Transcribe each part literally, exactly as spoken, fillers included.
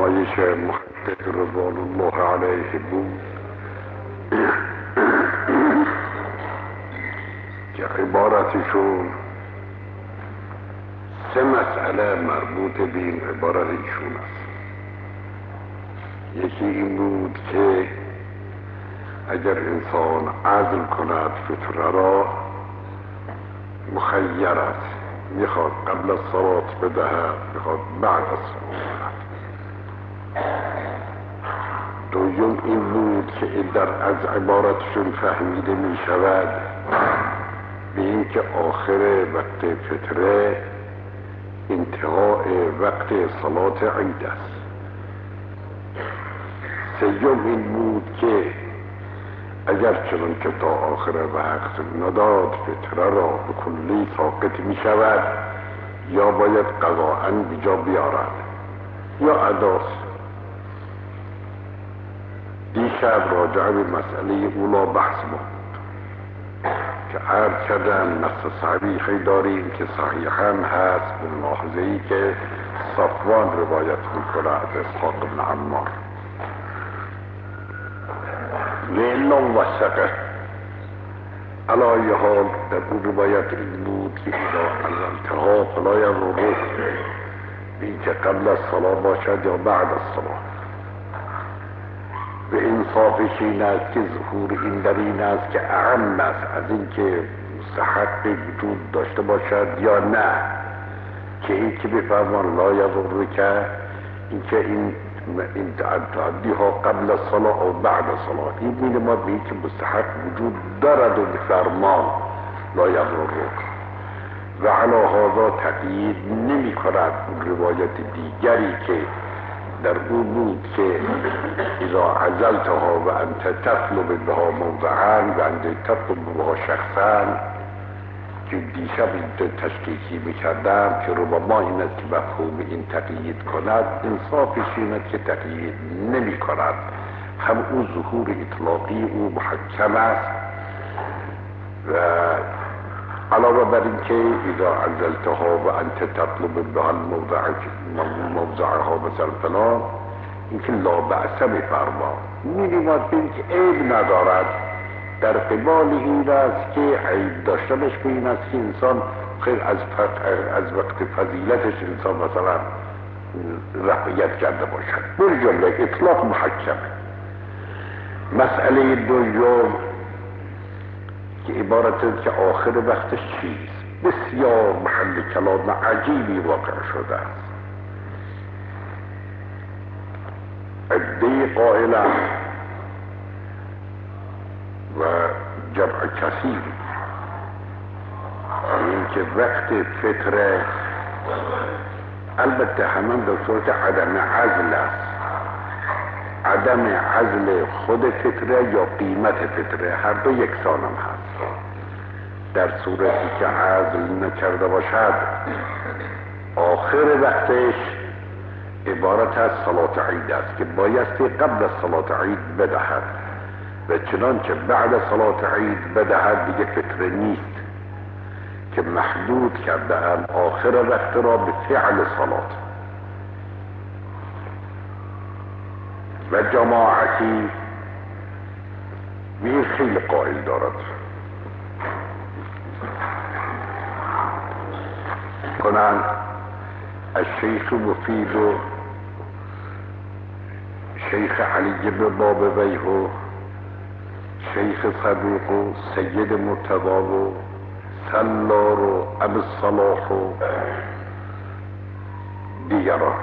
فرمایش محقق رضوان الله علیه بود که عبارتشون سه مسئله مربوط به این عبارت ایشون است. یکی این بود که اگر انسان عزل کند فطره را مخیر است، میخواد قبل از صلات بدهد، میخواد بعد از صلات بدهد. دوم این بود که در از عبارتشون فهمیده میشود به این که آخر وقت فطره انتهای وقت صلات عید است. سوم این بود که اگر چنان که تا آخر وقت نداد فطره را به کلی ساقط می شود، یا باید قضاءً بجا بیارد یا اداست. دیشب راجع به مسئله اولا بحث بود که عرض کردن نص صحیحی داریم که صحیحاً هست به ملاحظه‌ای که صفوان روایت میکنه از اسحاق بن عمار لیلا وثقه. علای حال در اون روایت این بود که اذا علمتها فلا یضرک، این که قبل از صلاة باشد یا بعد از صلاة. به انصافش این است که ظهور این در این است که اهم است از این که مستحق وجود داشته باشد یا نه، که این که بفرمان لا یضرک، این که این این تعدی ها قبل از صلاة و بعد از صلاة، این میگه ما به این که مستحق وجود دارد و بفرمان لا یضرک. و علی هذا تقیید نمی کند اون روایت دیگری که در اون بود که اذا عزلتها و انت تطلب بها موضعا و انت تطلب بها شخصا، که دیشب این تشکیکی میکردم که ربما این است که مفهوم این تقیید کند. انصافش این است که تقیید نمی کند، هم او ظهور اطلاقی او محکم است و علاوه بر این که اذا عزلتها و انت تطلب بها موضعها مثلا فلان، این که لا بأس بفرما می‌رود به این که عیب ندارد. در قبال این است که عیب داشتنش به این است که انسان خیلی از, از وقت فضیلتش انسان مثلا رعایت کرده باشد. بر جمله اطلاق محکمه. مسئله دوم که عبارت است که آخر وقتش چیست، بسیار محل کلام عجیبی واقع شده است. عده قائلان و جمع کثیر این که وقت فطره البته همان در صورت عدم عزل است، عدم عزل خود فطره یا قیمت فطره هر دو یکسان هم هست. در صورتی که عزل نکرده باشد آخر وقتش عبارت از صلاة عید است که بایستی قبل از صلاة عید بدهد و چنانچه بعد از صلاة عید بدهد دیگه فطره نیست که محدود کرده ام آخر وقت را به فعل صلاة. و جماعتی به خیلی قائل دارد کنن الشیخ مفید و شیخ علی بن بابویه و شیخ صدوق و سید مرتضی و سلار و ابو الصلاح و دیگران،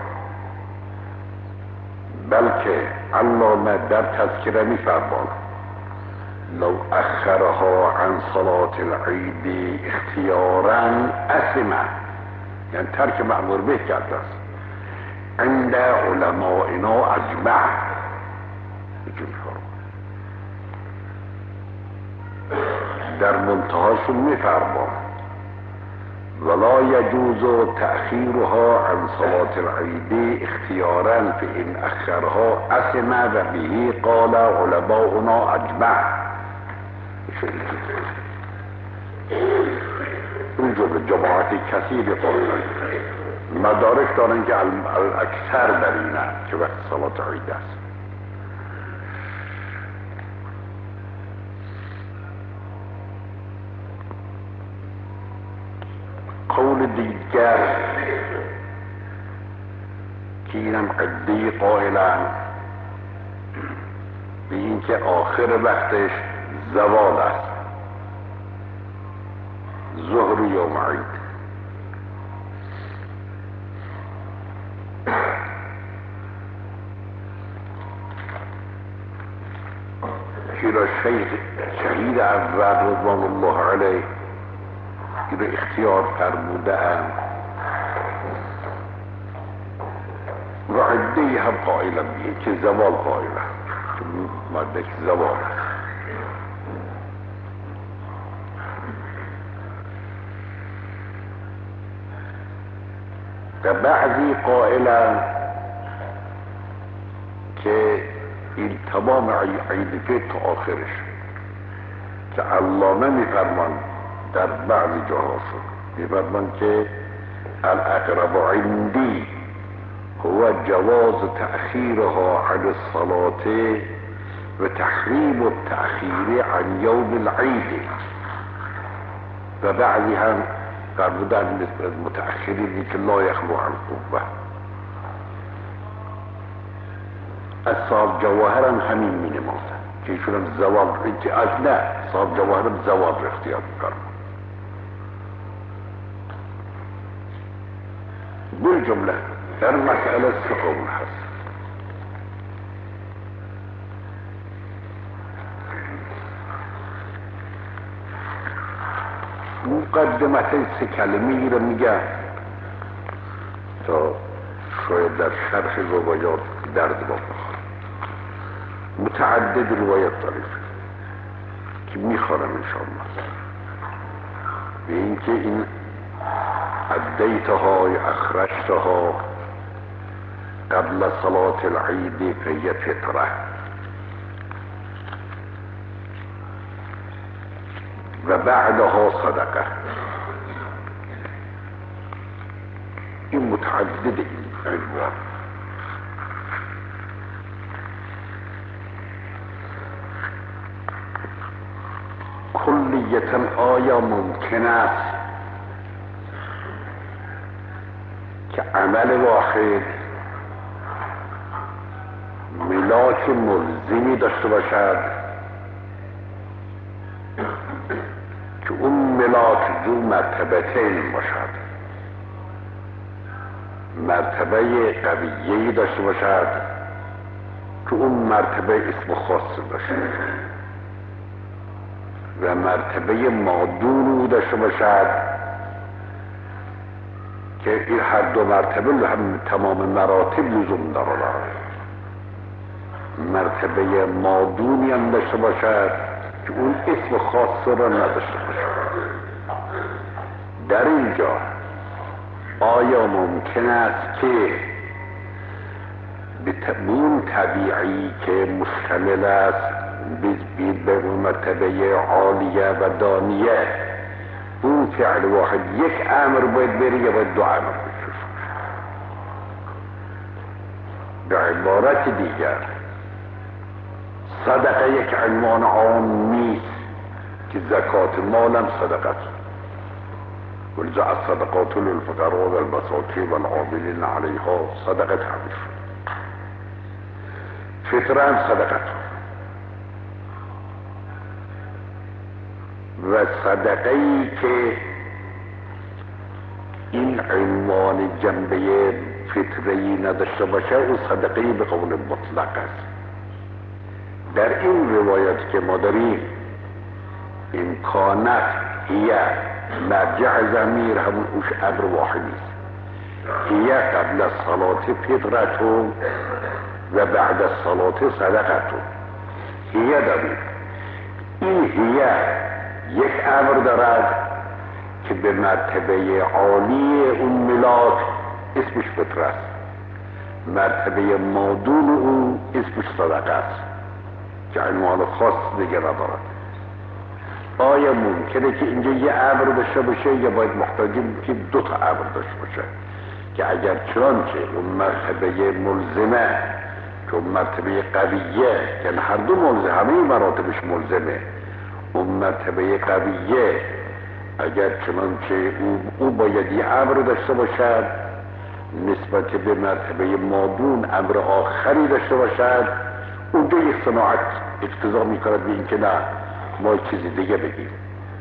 بلکه علامه در تذکره می فرمان لو اخرها عن صلاة العید اختیارا اسمه، یعنی ترک مأمور به کرده است. عند علمائنا اجمع، در منتهاشون می فرمان ولا يجوز تأخيرها عن صلاة العيد اختيارا فإن أخرها أثم وبه قال علماؤنا أجمع. اونجا به جماعت کثیر قائل مدارک دارن که اکثر در اینه که وقت صلات عید است. قول دیگر که اینم قدی قائلن به این که آخر وقتش زوال است، ظهر یوم عید. که را شیخ شهید اول رضوان الله علیه که را اختیار فرموده ام و عده هم قائلم بیه که زوال قائلم که مدک زوال است. و بعضی قائلن که این تمام عید که تا آخرش که علامه میفرمان در بعضی جاها میفرمان که الاقرب عندی هو جواز تأخیرها عن الصلاة و تحریم التأخیر عن یوم العید. و بعضی هم فرمودن مثل متأخرینی که لا یخلو عن قوه. اصحاب جواهر هم همین می نمازن که ایشون هم زوال از نه اصحاب جواهر هم زوال رو اختیار می‌فرمایند. بالجمله در مسئله سه قول هست. مقدمت سه کلمه‌ای رو میگم تا شاید در شرح روایات درد با بخورم. متعدد روایت داریم که میخوانم انشاءالله به این که این ادیتها یا اخرجتها قبل صلاة العید فهی فطره و بعدها صدقه. این متعدد این عنوان. کلیتا آیا ممکن است که عمل واحد ملاک ملزمی داشته باشد که اون ملاک دو مرتبتین باشد، مرتبه قویه‌ای داشته باشد که اون مرتبه اسم خاص داشته و مرتبه مادون داشته باشد که این هر دو مرتبه هم تمام مراتب لزوم دارد. مرتبه مادونی هم داشته باشد که اون اسم خاص را نداشته باشد. در اینجا آیا ممکن است که به اون طبیعی که مشتمل است به مرتبه عالیه و دانیه اون فعل واحد یک امر باید بری یا باید دو امر بشوش؟ به عبارت دیگر صدقه یک عنوان عام نیست که زکات مالم صدقت ولذا الصدقات للفقراء والمساکین والعاملین علیها صدقه تعبیر فطره هم صدقت و صدقه ای که این عنوان جنبه فطری نداشته باشه او صدقه ای به قول مطلق است. در این روایت که ما داریم امکانت هی مرجع ضمیر همون اوش امر واحدی است. هی قبل الصلاة فطرتون و بعد الصلاة صدقتون. هی داریم این هی یک امر دارد که به مرتبه عالی اون ملاک اسمش فطره است، مرتبه مادون اون اسمش صدقه است که عنوان خاص دیگه ندارد. آیا ممکنه که اینجا یه امر داشته باشه یا باید محتاجیم که دو تا امر داشته باشه که اگر چنانچه اون مرتبه ملزمه که اون مرتبه قویه، یعنی هر دو ملزم، همه مراتبش ملزمه، اون مرتبه قویه اگر چنانچه او, او باید یه امر داشته باشد نسبت به مرتبه مادون امر آخری داشته باشد، اونجا یک صناعت اقتضا میکند به این که نه ما چیزی دیگه بگیم.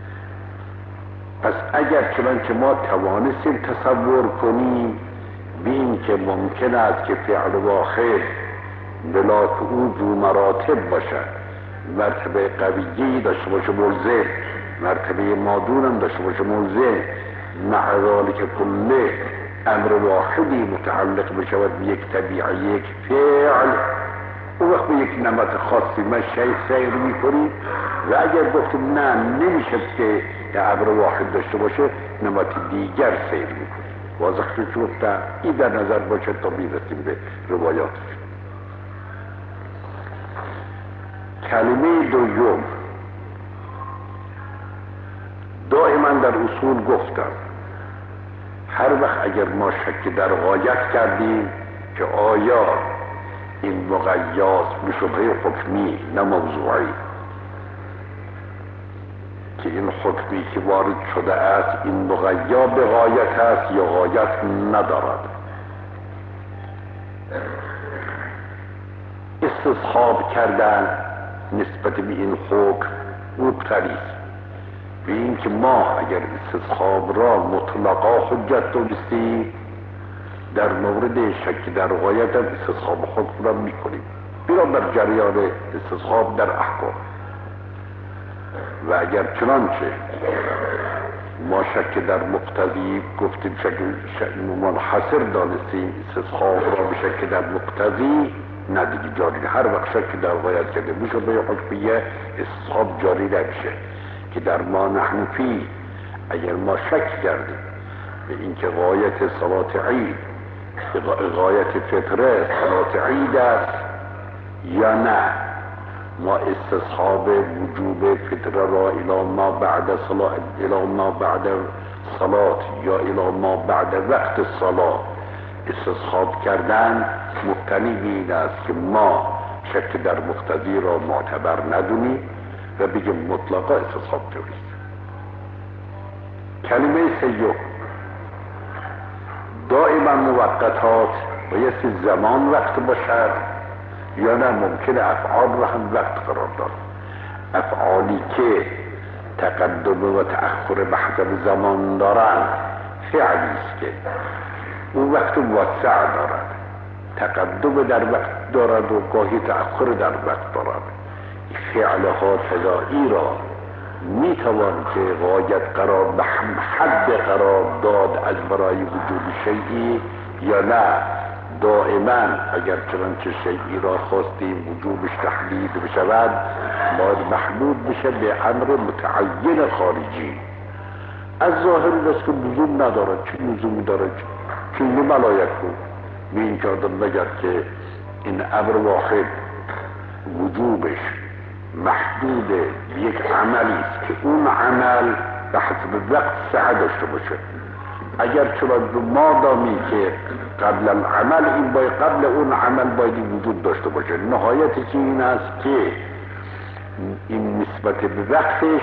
پس اگر چنانچه ما توانستیم تصور کنیم به این که ممکن است که فعل واحد بلا که او ذو مراتب باشد، مرتبه قویه‌ای داشته باشه ملزم، مرتبه مادون هم داشته باشه ملزم، مع ذلک کله امر واحدی متعلق بشود به یک طبیعه یک فعل، اون وقت به یک نمط خاصی ما شیء سیر میکنیم و اگر گفتیم نه نمیشه که امر واحد داشته باشه نمط دیگر سیر میکنیم. واضح شد؟ این در نظر باشه تا میرسیم به روایاتش. کلمه دوم دائما در اصول گفتم هر وقت اگر ما شک در غایت کردیم که آیا این مقیاس به شبهه حکمی نه موضوعی که این حکمی که وارد شده است این مقیا به غایت است یا غایت ندارد، استصحاب کردن نسبت به این حکم مبتلی است به این که ما اگر استصحاب را مطلقا حجت دانستیم در مورد شک در غایت هم استصحاب حکم را میکنیم بنا بر جریان استصحاب در احکام. و اگر چنانچه ما شک در مقتضی گفتیم شک منحصر دانستیم استصحاب را به شک در مقتضی نه دیگه جاری، هر وقت شک در غایت کرده میشه به حکمیه استصحاب جاری نمیشه. که در ما نحنفی اگر ما شک کردیم به اینکه غایت صلات عید غایت فطره صلات عید است یا نه، ما استصحاب وجوب فطره را الی ما بعد صلات الی ما بعد صلات یا الی ما بعد وقت صلات استصحاب کردن مبتنی به این است که ما شک در مقتضی را معتبر ندونیم و بگیم مطلقا استصحاب جوریست. کلمه سیوم دائما موقتات بایستی زمان وقت باشد یا نه ممکن افعال را هم وقت قرار داد. افعالی که تقدم و تأخر بحث زمان دارند فعلی است که اون وقت وسع دارد، تقدم در وقت دارد و گاهی تأخر در وقت دارد. فعلها تدائی را میتوان که غایت قرار به حد قرار داد از برای وجود شیئی یا نه، دائما اگر چنانچه شیئی را خواستیم وجوبش تحدید بشود باید محدود بشه به امر متعین خارجی. از ظاهر دست که لزوم ندارد، چه لزومی دارد چه ملایک بود به این که آدم بگر که این امر واحد وجوبش محدود به یک عملی است که اون عمل به حسب وقت سعه داشته باشه. اگر چرا ما دامی که قبل العمل این باید قبل اون عمل باید وجود داشته باشه، نهایتش این است که این نسبت به وقتش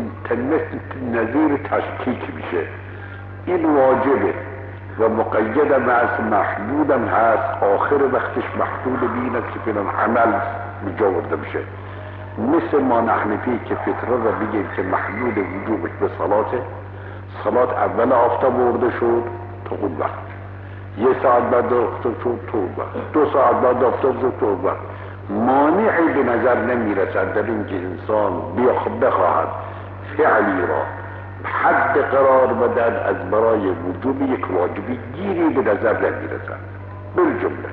نظیر تشکیک میشه. این واجبه و مقیدم هست، محدودم هست، آخر وقتش محدود بینه که فیلن عمل مجاورده بشه. مثل ما نحنفی که فطره را بگیم که محدود وجوبش به صلاته، صلات اول آفتاب ورده شد تا خود وقت، یه ساعت بعد آفتاب شد تا وقت، دو ساعت بعد آفتاب شد تا وقت، مانعی به نظر نمیرسد در این که انسان بخواهد فعلی را حد قرار بدن از برای وجوب یک واجبی گیری به نظر نمیرسد. بالجمله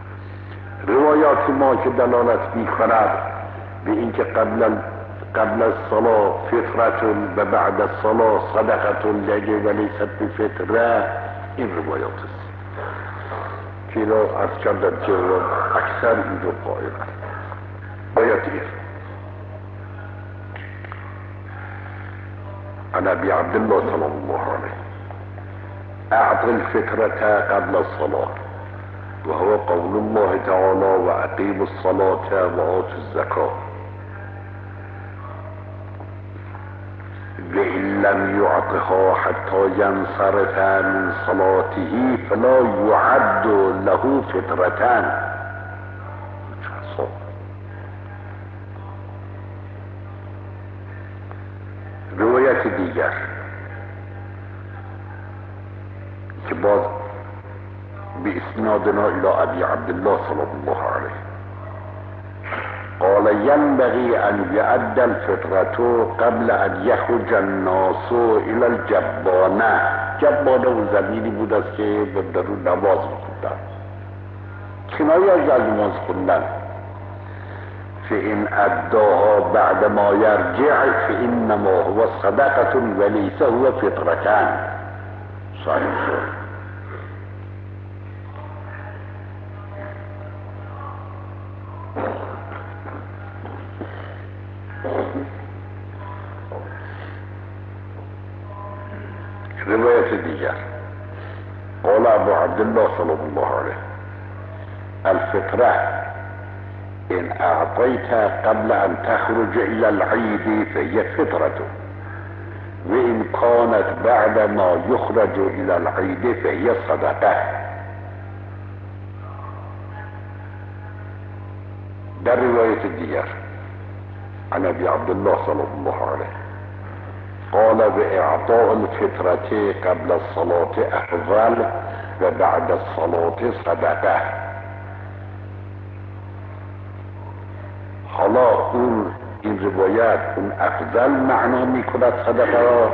روایات ما که دلالت میکند به اینکه قبل قبل الصلاة فطرة و بعد الصلاة صدقة لگه و لیست بفطره، این روایات است که اینا از کردن که اکثر اینجور قائل است. باید این عن ابي عبد الله صلى الله عليه اعط الفطرة قبل الصلاة، وهو قول الله تعالى واقیموا الصلاة وآتوا الزكاة. وإن لم يعطها حتى ينصرف من صلاته فلا يعد له فطرتان. روایت دیگر که باز بإسنادنا إلى أبي عبد الله صلى الله عليه قال ينبغي أن يؤدى الفطرة قبل أن يخرج الناس إلى الجبانة. جبانه اون زمینی بود است که در اون نماز می‌خوندن، کنایه از نماز خوندن. فإن أداها بعد ما يرجع فإنما هو صدقة وليس هو فطرتان. صحیح شد. روایت دیگر قال ابو عبد الله صلى الله عليه الفطرة إن أعطيت قبل أن تخرج إلى العيد فهي فطرة، وإن كانت بعد ما يخرج إلى العيد فهي صدقة. در رواية الديار عن أبي عبد الله صلى الله عليه قال بإعطاء الفطرة قبل الصلاة أفضل وبعد الصلاة صدقة. حالا اون این روایت اون افضل معنا میکند صدقه را،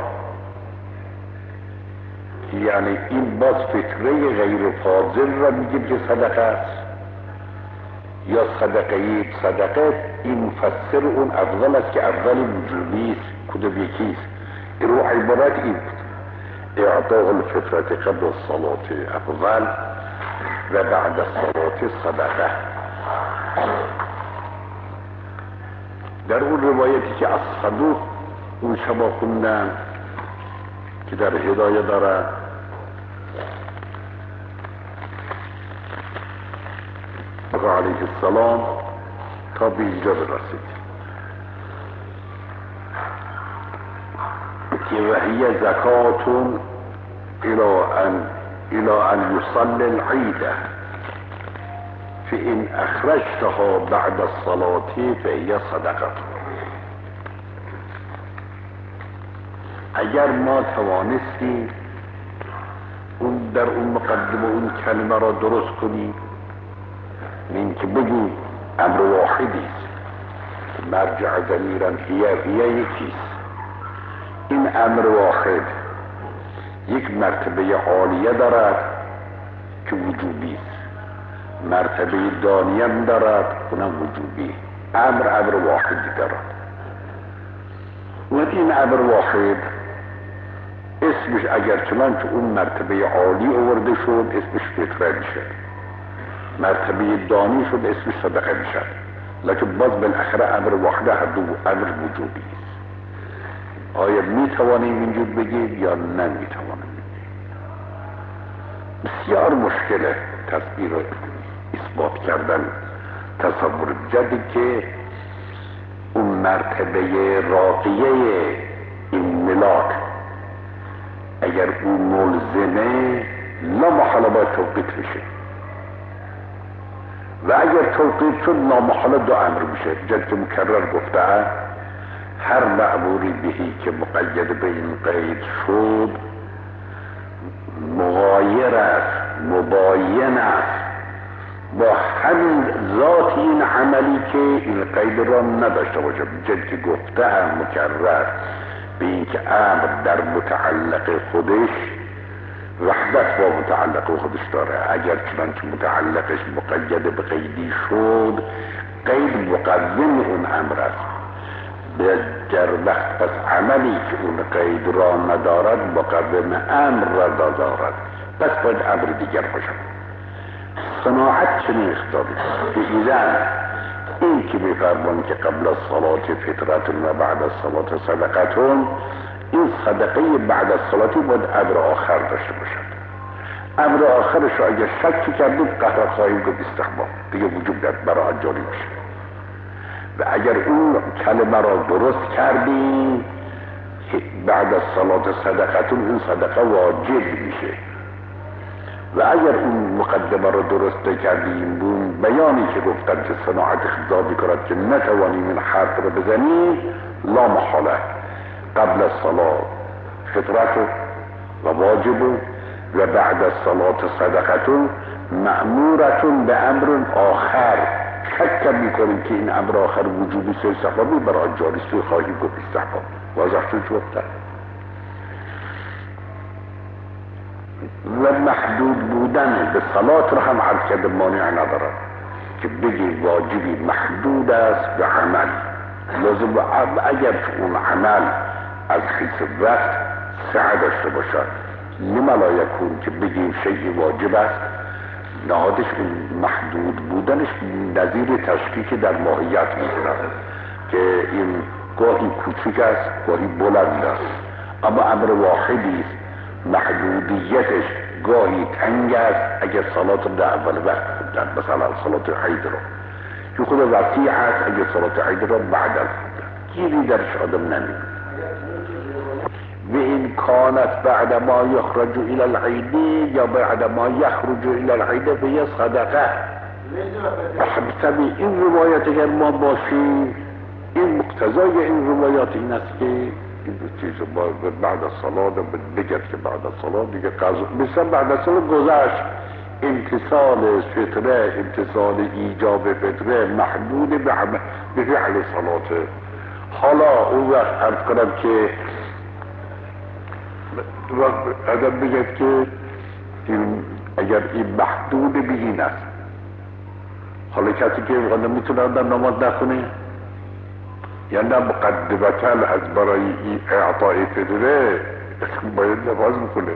یعنی این باز فطره غیر فاضل را میگیم که صدقه است، یا صدقه صدقه این مفسر اون افضل است که افضل وجوبی است. کدوم یکیست؟ رو عبارت این اعطاء الفطرة قبل الصلاة افضل و بعد الصلاة صدقه. در اون روایتی که از صدوق اون شما خوندن که در هدایه داره آقا علیه السلام تا به اینجا برسید که وهی زکاتون الى ان الى ان يصلي العید فإن أخرجتها بعد الصلاة فهي صدقة. اگر ما توانستیم اون در اون مقدمه اون کلمه را درست کنیم، این که بگیم امر واحدی است، مرجع ضمیرا هی هی یکیست. این امر واحد یک مرتبه عالیه دارد که وجوبی است، مرتبه دانیم دارد اونم وجوبی. امر امر واحدی دارد و این امر واحد اسمش اگر چنان که اون مرتبه عالی آورده شد اسمش فطره میشه، مرتبه دانی شد اسمش صدقه میشه، لکن باز بالاخره امر واحده هر دو امر وجوبی است. آیا میتوانیم اینجور بگیم یا نمیتوانیم؟ بسیار مشکله تصویر اثبات کردن تصور جدی که اون مرتبه راقیه این ملاک اگر اون ملزمه لا محاله باید توقیت بشه و اگر توقیت شد لا محاله دو امر میشه. جد که مکرر گفته هر معموری بهی که مقید به این قید شد مغایر است، مباین است با همین ذات این عملی که این قید را نداشته باشه. جد که گفته هم مکرر به این که امر در متعلق خودش وحدت با متعلق خودش داره، اگر چنانچه متعلقش مقید به قیدی شد قید مقوم اون امر است، در وقت پس عملی که اون قید را ندارد مقوم امر را دارد، پس باید امر دیگر باشد. صناعت چنین اختاری که ایزن این که میفرمان که قبل از صلات فطرتون و بعد از صلات صدقتون، این صدقه بعد از صلاتی باید امر آخر داشته باشد. امر آخرش رو اگر شک کردید قطعا خواهیم گفت استحباب دیگه وجود در برای جاری میشه. و اگر اون کلمه را درست کردیم بعد از صلات صدقتون این صدقه واجب میشه. و اگر اون مقدمه را درست کردیم اون بیانی که گفتن که صناعت خضا میکند که نتوانیم این حرف را بزنیم لا محاله قبل از صلات فطرت و واجب و بعد از صلات صدقتون مأمورتون به امر آخر شک میکنیم که این امر آخر وجوبی سه استحبابی برای جاری سوی خواهیم گفت استحباب واضح شد گفتن. و محدود بودن به صلات را هم عرض کرده مانع ندارد که بگی واجبی محدود است به عمل لازم اگر اون عمل از حیث وقت سعه داشته باشد لما لا یکون که بگیم شیء واجب است نهادش محدود بودنش نظیر تشکیک در ماهیت میکنه که این گاهی کوچک است گاهی بلند است اما امر واحدی است محدودیتش گاهی تنگ است اگر صلات در اول وقت خوندن مثلا صلات عید را که خود وسیع است اگر صلات عید را بعد از خوندن گیری درش آدم نمید و این کانت بعد ما یخرج الى العید یا بعد ما یخرج الى العید به صدقه بحسب این روایت اگر ما باشیم این مقتضای این روایات این است که این چیز بعد از صلاة بگرد که بعد از صلاة دیگه قضا مثلا بعد از صلاة گذشت امتصال فطره امتصال ایجاب فطره محدود به فعل صلاة. حالا اون وقت عرض کنم که ادب بگرد که این اگر این محدود به این است حالا کسی که نمیتونه در نماز نخونه یا نه مقدمتن از برای این اعطای فطره باید نماز میکنه.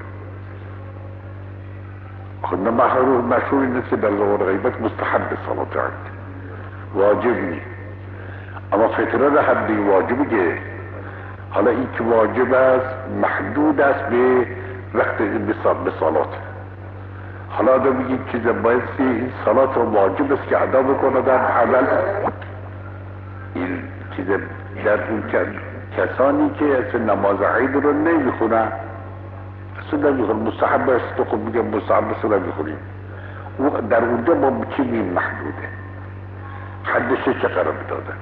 خود مشهور این است که در زمان غیبت مستحب صلاة عید واجب نیست اما فطره را حدی واجبه که حالا این که واجب است محدود است به وقت به صلات. حالا آدم میگه که باید این صلات را واجب است که ادا بکنه در عمل این چیز در اون کسانی که اصلا نماز عید رو نمیخونن اصلا نمیخونن مستحب است تو خود میگم مستحب است نمیخونیم در اونجا با چی میم محدوده حدش چه قرار بدادن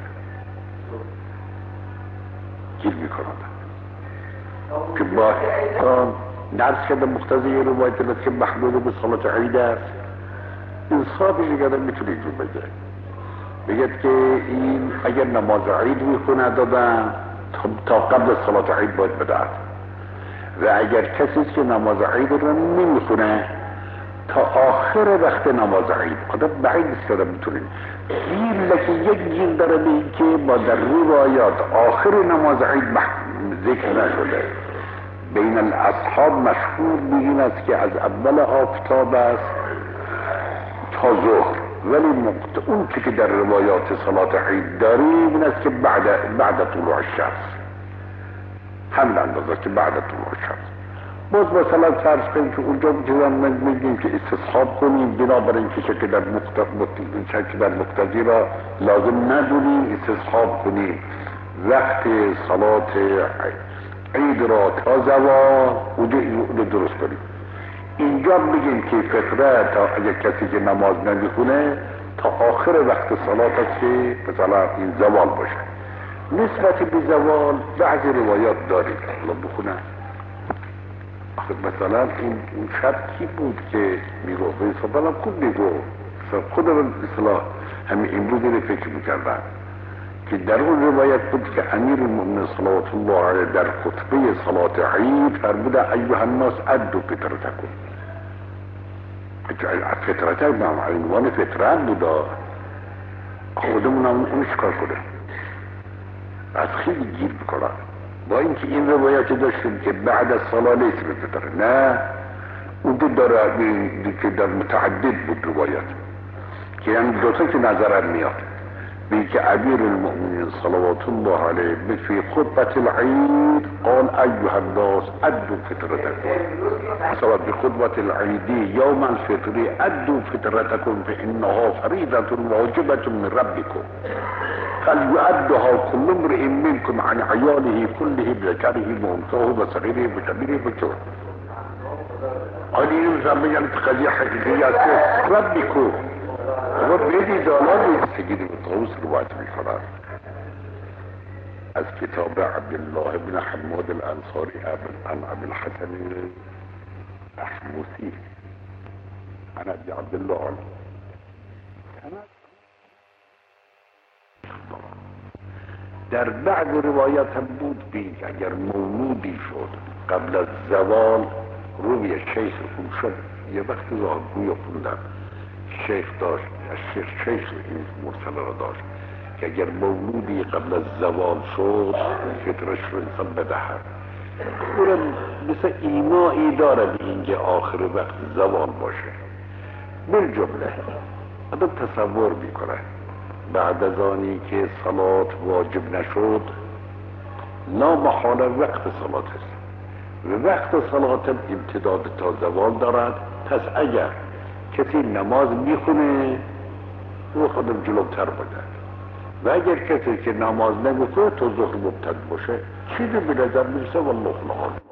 گیر میکنن که با نرس کرده مقتضی روایت است که محدود به صلاة عید است انصافش اگر میتونه اینجور بگه بگید که این اگر نماز عید میخونه دادن تا قبل از صلاة عید باید بدهد و اگر کسی که نماز عید رو نمیخونه تا آخر وقت نماز عید آدم بعید است که میتونیم گیر لکه یک گیر داره به این که با در روایات آخر نماز عید ذکر نشده بین الاصحاب مشهور به این است که از اول آفتاب است تا ظهر ولی مقت... اون که در روایات صلاة عید داریم این است که بعد بعد طلوع الشمس همین اندازه که بعد طلوع الشمس باز مثلا فرض کنیم که اونجا میگیم میگیم که استصحاب کنیم بنابراین که شکل در مقتضی در مقتضی را لازم ندونیم استصحاب کنیم وقت صلاة عید را تا زوال اونجا رو درست کنیم. اینجا بگیم که فطره تا اگر کسی که نماز نمیخونه تا آخر وقت صلات است که مثلا این زوال باشه. نسبت به زوال بعضی روایات داریم الله بخونه مثلا این اون شب کی بود که میگو به اصلا خوب میگو خود اصلا همین امروز رو فکر میکردن که در اون روایت بود که امیر المؤمنین صلوات الله علیه در خطبه صلاة عید فرموده ایها الناس ادوا فطرتکم فطرتک به عنوان فطرت بوده خودمون هم اونش کار کنه از خیلی گیر بکنن با اینکه این روایت داشتیم که بعد از صلاة لیس به فطره نه اون دو داره که در متعدد بود روایت که یعنی دوتا که نظرم میاد بی که امیر المؤمنین صلوات الله علیه فی خطبة العید قال ایها الناس ادوا فطرتکم، مثلا فی خطبة العید یوم الفطر ادوا فطرتکم فانها فریضة واجبة من ربکم فلیؤدها كل امرئ منكم عن عیاله كله بذکره وانثاه وصغیره وکبیره وجهله. آیا این زمین قضیه حقیقی است که ربکم اما بیدی دالان سید طاووس روایت می‌کند از کتاب عبدالله بن حماد الانصاری عن ابی الحسن احمسی عن ابی عبدالله در بعض روایت هم بود بین اگر مولودی شد قبل از زوال روی شیخ خون شد. یه وقت راهگوی خوندم شیخ داشت، شیخ شیخ این مرسل را داشت که اگر مولودی قبل از زوال شد فطرش رو انسان بدهد. اونم مثل ایمایی داره به اینکه آخر وقت زوال باشه. بالجمله آدم تصور میکنه بعد از آنی که صلات واجب نشد لا محاله وقت صلات است و وقت صلات هم امتداد تا زوال دارد. پس اگر کسی نماز میخونه او خودم جلوتر بده و اگر کسی که نماز نمیخونه تو ظهر مبتد باشه چیزی به نظر میرسه والله العالم.